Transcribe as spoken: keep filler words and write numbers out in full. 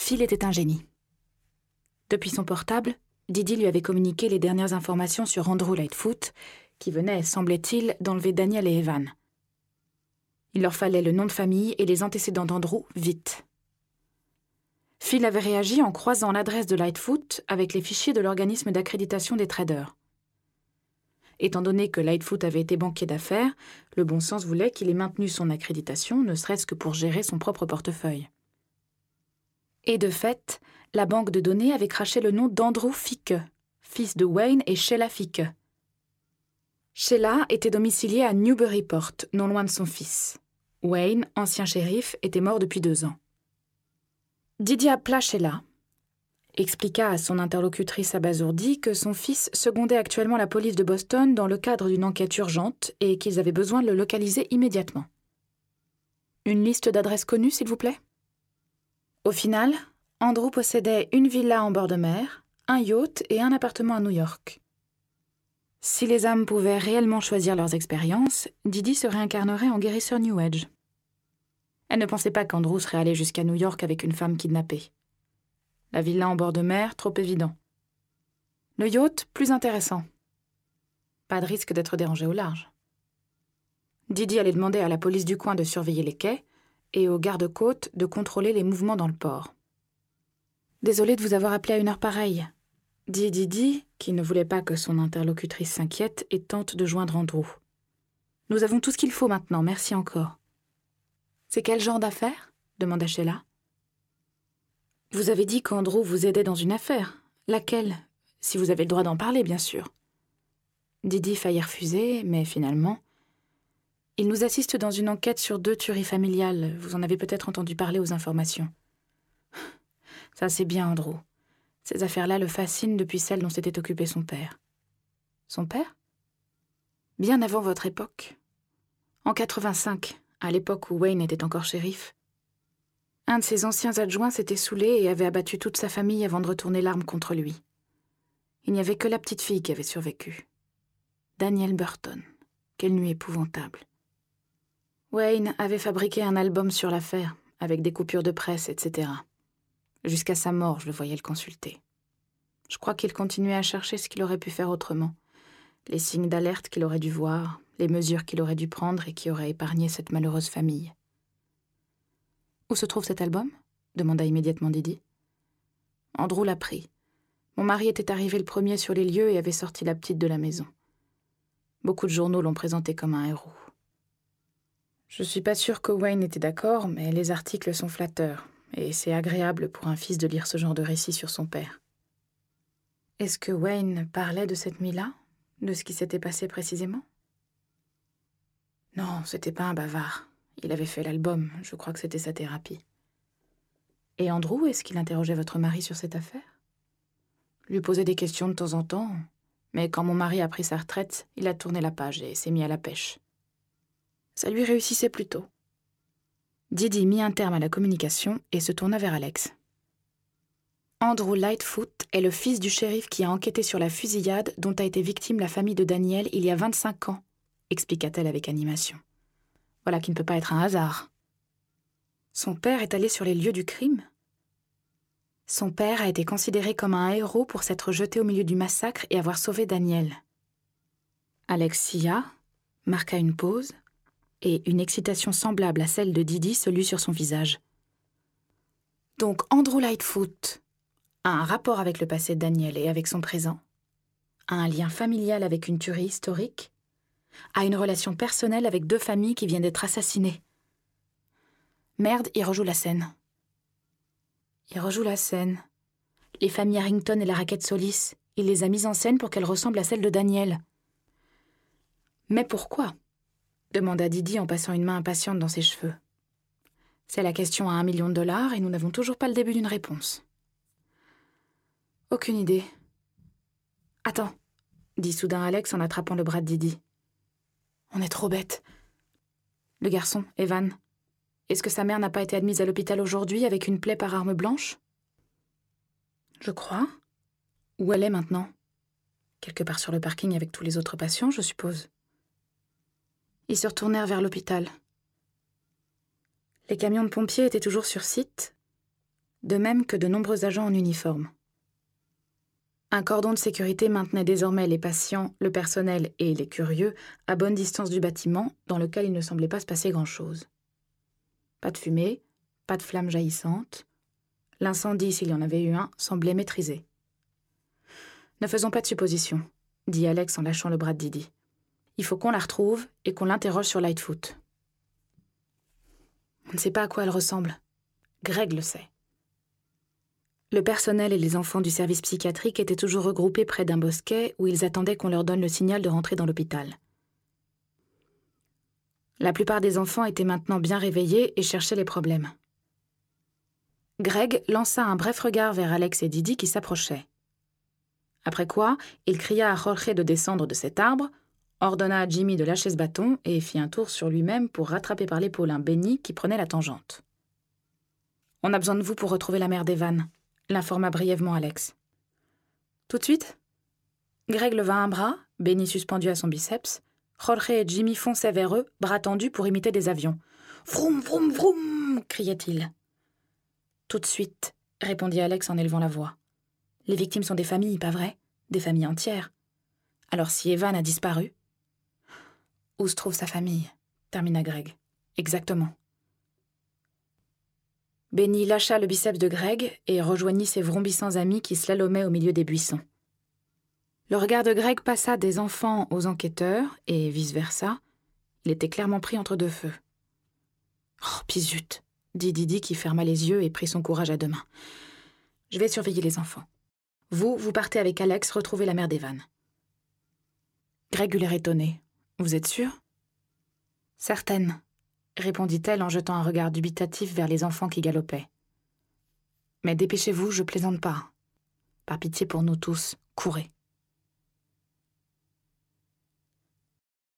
Phil était un génie. Depuis son portable, Didi lui avait communiqué les dernières informations sur Andrew Lightfoot, qui venait, semblait-il, d'enlever Daniel et Evan. Il leur fallait le nom de famille et les antécédents d'Andrew, vite. Phil avait réagi en croisant l'adresse de Lightfoot avec les fichiers de l'organisme d'accréditation des traders. Étant donné que Lightfoot avait été banquier d'affaires, le bon sens voulait qu'il ait maintenu son accréditation, ne serait-ce que pour gérer son propre portefeuille. Et de fait, la banque de données avait craché le nom d'Andrew Ficke, fils de Wayne et Sheila Ficke. Sheila était domiciliée à Newburyport, non loin de son fils. Wayne, ancien shérif, était mort depuis deux ans. Didi appela Sheila, expliqua à son interlocutrice abasourdie que son fils secondait actuellement la police de Boston dans le cadre d'une enquête urgente et qu'ils avaient besoin de le localiser immédiatement. Une liste d'adresses connues, s'il vous plaît ? Au final, Andrew possédait une villa en bord de mer, un yacht et un appartement à New York. Si les âmes pouvaient réellement choisir leurs expériences, Didi se réincarnerait en guérisseur New Age. Elle ne pensait pas qu'Andrew serait allé jusqu'à New York avec une femme kidnappée. La villa en bord de mer, trop évident. Le yacht, plus intéressant. Pas de risque d'être dérangé au large. Didi allait demander à la police du coin de surveiller les quais et aux gardes-côtes de contrôler les mouvements dans le port. « Désolée de vous avoir appelé à une heure pareille », dit Didi, qui ne voulait pas que son interlocutrice s'inquiète et tente de joindre Andrew. « Nous avons tout ce qu'il faut maintenant, merci encore. »« C'est quel genre d'affaire ?» demanda Sheila. « Vous avez dit qu'Andrew vous aidait dans une affaire. Laquelle ? Si vous avez le droit d'en parler, bien sûr. » Didi faillit refuser, mais finalement... « Il nous assiste dans une enquête sur deux tueries familiales. Vous en avez peut-être entendu parler aux informations. » « Ça, c'est bien, Andrew. Ces affaires-là le fascinent depuis celles dont s'était occupé son père. » « Son père ? » ?»« Bien avant votre époque. En quatre-vingt-cinq, à l'époque où Wayne était encore shérif. Un de ses anciens adjoints s'était saoulé et avait abattu toute sa famille avant de retourner l'arme contre lui. Il n'y avait que la petite fille qui avait survécu. Daniel Burton. Quelle nuit épouvantable. Wayne avait fabriqué un album sur l'affaire, avec des coupures de presse, et cetera. Jusqu'à sa mort, je le voyais le consulter. Je crois qu'il continuait à chercher ce qu'il aurait pu faire autrement. Les signes d'alerte qu'il aurait dû voir, les mesures qu'il aurait dû prendre et qui auraient épargné cette malheureuse famille. « Où se trouve cet album ?» demanda immédiatement Didi. Andrew l'a pris. Mon mari était arrivé le premier sur les lieux et avait sorti la petite de la maison. Beaucoup de journaux l'ont présenté comme un héros. Je suis pas sûre que Wayne était d'accord, mais les articles sont flatteurs. Et c'est agréable pour un fils de lire ce genre de récit sur son père. Est-ce que Wayne parlait de cette nuit-là, de ce qui s'était passé précisément ? Non, c'était pas un bavard. Il avait fait l'album, je crois que c'était sa thérapie. Et Andrew, est-ce qu'il interrogeait votre mari sur cette affaire ? Lui posait des questions de temps en temps, mais quand mon mari a pris sa retraite, il a tourné la page et s'est mis à la pêche. Ça lui réussissait plutôt. Didi mit un terme à la communication et se tourna vers Alex. Andrew Lightfoot est le fils du shérif qui a enquêté sur la fusillade dont a été victime la famille de Daniel il y a vingt-cinq ans, expliqua-t-elle avec animation. Voilà qui ne peut pas être un hasard. Son père est allé sur les lieux du crime ? Son père a été considéré comme un héros pour s'être jeté au milieu du massacre et avoir sauvé Daniel. Alex sia, marqua une pause, et une excitation semblable à celle de Didi se lut sur son visage. Donc Andrew Lightfoot a un rapport avec le passé de Daniel et avec son présent, a un lien familial avec une tuerie historique, a une relation personnelle avec deux familles qui viennent d'être assassinées. Merde, il rejoue la scène. Il rejoue la scène. Les familles Harrington et la raquette Solis, il les a mises en scène pour qu'elles ressemblent à celles de Daniel. Mais pourquoi ? Demanda Didi en passant une main impatiente dans ses cheveux. C'est la question à un million de dollars et nous n'avons toujours pas le début d'une réponse. Aucune idée. Attends, dit soudain Alex en attrapant le bras de Didi. On est trop bêtes. Le garçon, Evan, est-ce que sa mère n'a pas été admise à l'hôpital aujourd'hui avec une plaie par arme blanche ? Je crois. Où elle est maintenant ? Quelque part sur le parking avec tous les autres patients, je suppose. Ils se retournèrent vers l'hôpital. Les camions de pompiers étaient toujours sur site. de même que de nombreux agents en uniforme. Un cordon de sécurité maintenait désormais les patients, le personnel et les curieux à bonne distance du bâtiment, dans lequel il ne semblait pas se passer grand-chose. Pas de fumée, pas de flammes jaillissantes. L'incendie, s'il y en avait eu un, semblait maîtrisé. « Ne faisons pas de suppositions, » dit Alex en lâchant le bras de Didi. « Il faut qu'on la retrouve et qu'on l'interroge sur Lightfoot. » On ne sait pas à quoi elle ressemble. Greg le sait. Le personnel et les enfants du service psychiatrique étaient toujours regroupés près d'un bosquet où ils attendaient qu'on leur donne le signal de rentrer dans l'hôpital. La plupart des enfants étaient maintenant bien réveillés et cherchaient les problèmes. Greg lança un bref regard vers Alex et Didi qui s'approchaient. Après quoi, il cria à Jorge de descendre de cet arbre, ordonna à Jimmy de lâcher ce bâton et fit un tour sur lui-même pour rattraper par l'épaule un Benny qui prenait la tangente. « On a besoin de vous pour retrouver la mère d'Evan », l'informa brièvement Alex. « Tout de suite ?» Greg leva un bras, Benny suspendu à son biceps. Jorge et Jimmy fonçaient vers eux, bras tendus pour imiter des avions. « Vroom, vroom, vroom !» criait-il. « Tout de suite », répondit Alex en élevant la voix. « Les victimes sont des familles, pas vrai? Des familles entières. Alors si Evan a disparu... » « Où se trouve sa famille ?» termina Greg. « Exactement. » Benny lâcha le biceps de Greg et rejoignit ses vrombissants amis qui slalomaient au milieu des buissons. Le regard de Greg passa des enfants aux enquêteurs et vice-versa. Il était clairement pris entre deux feux. « Oh, pis zut !» dit Didi qui ferma les yeux et prit son courage à deux mains. « Je vais surveiller les enfants. Vous, vous partez avec Alex retrouver la mère d'Evan. » Greg eut l'air étonné. « Vous êtes sûre ?»« Certaine, » répondit-elle en jetant un regard dubitatif vers les enfants qui galopaient. « Mais dépêchez-vous, je plaisante pas. Par pitié pour nous tous, courez. »